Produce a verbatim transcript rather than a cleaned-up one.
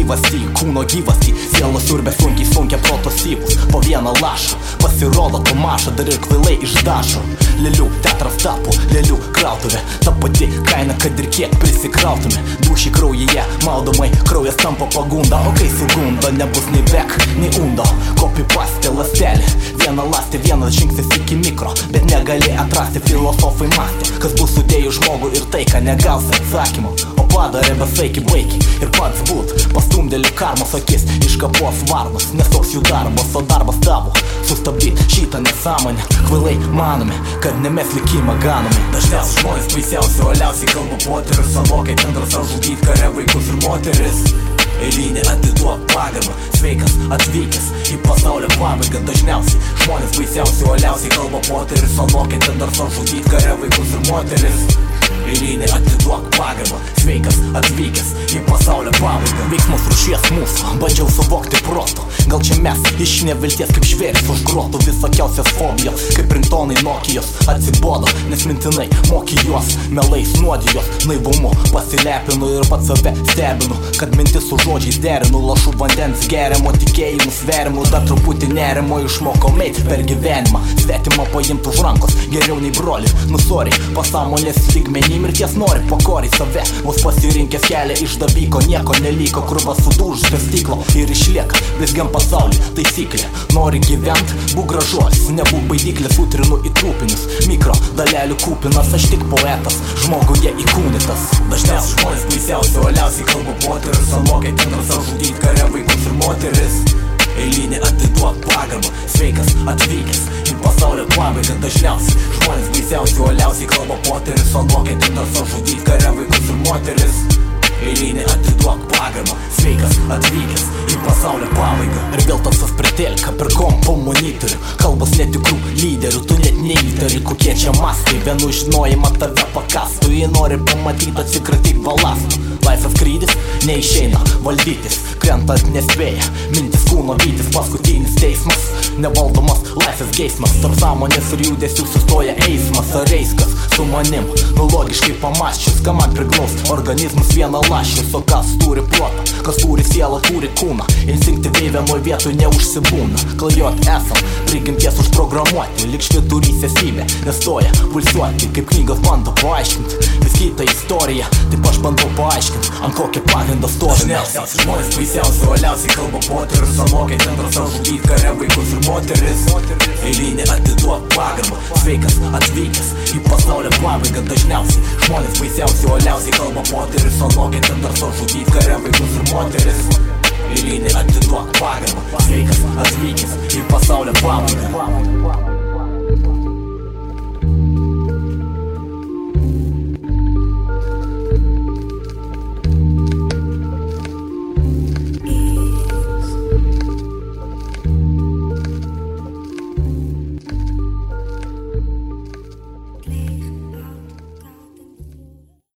gyvastį, kūno gyvastį, sielos siurbė sunkiai sunkia proto syvus. Po vieną lašą pasirodo to mašą, dar ir kvailai išdašo. Lėlių teatras tapo, lėlių krautuvė, ta pati kaina, kad ir kiek prisikrautume. Dūšį kraujyje, maudomai, kraujas tampa pagunda, o kai sugunda, nebus nei bek, nei undo. Kopi pastė lastelė, viena lastė, vienas žingsnis iki mikro, bet negali atrasti, filosofai mąstė, kas bus sudėjus žmogų ir tai, ką negausi atsakymą. O padarė besaiki baiki ir pats būt, pastumdėlių karmos akis iš kapos varnos, nes toks jų darbas, o darbas tavo sustabdyt šitą nesąmonę. Kvailai manome, kad ne mes likimą ganome. Dažniausiai žmonės baisiausi, uoliausiai kalba poterius, anokai ten drąsa žudyt kare vaikus ir moteris. Eilinį atiduok pagarbą, sveikas atvykęs į pasaulio pabaigą. Dažniausiai žmonės baisiausi, uoliausiai kalba poterius, anokai ten drąsa žudyt kare vaikus ir moteris. Eilinį atiduok pagarbą, sveikas atvykęs į pasaulio pabaigą. Veiksmus rūšies mūsų, bandžiau suvokti proto. Gal čia mes iš nevilties kaip žvėris už grotų, visokiausios fobijos, kaip ringtonai Nokijos atsibodo, nes mintinai moki juos, melais nuodijos, naivumu pasilepinu ir pats save stebinu, kad mintis su žodžiais derinu, lašų vandens geriamo, tikėjimus verimu, dar truputį nerimo išmokau meit per gyvenimą, svetimą paimt už rankos, geriau nei broli, nusoriai, pasąmonės lygmenį mirties nori pakoriai save, vos pasirinkęs kelią išdavyko, nieko neliko, krūva sudūžusio stiklo ir išlieka blizgiam pasaulį taisyklė. Nori gyvent, būk gražuolis, nebūk baidyklės, utrinu į trūpinius, mikro dalelių kūpinas, aš tik poetas, žmoguje įkūnytas. Dažniausiai žmonės baisiausi, uoliausiai kalba poterius, anokai ten drąsa žudyt kare vaikus ir moteris. Eilinį atiduok pagarbą, sveikas atvykęs į pasaulio pabaigą. Dažniausiai žmonės baisiausi, uoliausiai kalba poterius, anokai ten drąsa žudyt kare vaikus ir moteris. Eilinį atiduok pagarbą, sveikas atvykęs į pasaulio pabaigą. Ir vėl tas pritelka per kompo monitorių, kalbos netikrų lyderių, tu net neįtari, kokie čia mastai. Vienu žinojimą tave pakastų, jei nori pamatyti, atsikratyk balastų. Laisvas skrydis neišeina valdytis, krentant nespėja, mintis kūno vytis, paskutinis teismas, nevaldomas laisvės geismas, tarp sąmonės ir judesių sustoja eismas, ar eiskas su manim, nu logiškai pamąsčius, ką man priglaus organizmus viena laščius, o kas turi protą, kas turi sielą, turi kūną, instinktyviai vienoj vietoj neužsibūna, klajot esam, prigimties užprogramuoti, lyg švyturys esybė, nestoja pulsuoti, kaip knygas bando paaiškinti, vis kitą istoriją, taip aš bandau paaiškinti, ant kokio pagrindo stovi. Dažniausiai žmonės baisiausi, uoliausiai kalba poterius, anokai ten drąsa žudyt kare vaikus ir moteris. Eilinį atiduok pagarbą, sveikas atvykęs į pasaulio pabaigą. Dažniausiai žmonės baisiausi, uoliausiai kalba poterius, anokai ten drąsa žudyt kare vaikus ir moteris. Eilinį atiduok pagarbą, sveikas atvykęs į pasaulio pabaigą.